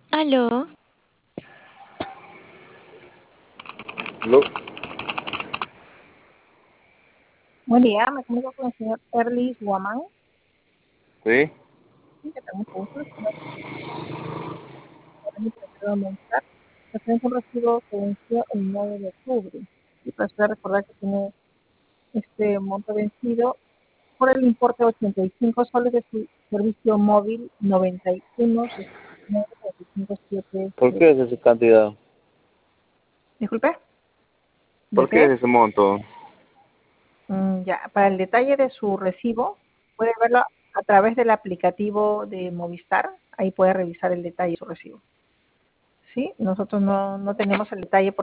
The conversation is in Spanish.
Aló, Lo, Buen día, me comunico con el señor Erlis Guamán. sí, Sí, que tengo mucho gusto. El señor Erlis quiero aumentar. Referente a un recibo que venció el 9 de octubre. Y para usted recordar que tiene este monto vencido por el importe de 85 soles de su servicio móvil 91 ¿por qué es esa cantidad? Disculpe, ¿Por qué es ¿desee? ese monto? Ya, para el detalle de su recibo, puede verlo a través del aplicativo de Movistar. Ahí puede revisar el detalle de su recibo. Sí, nosotros no tenemos el detalle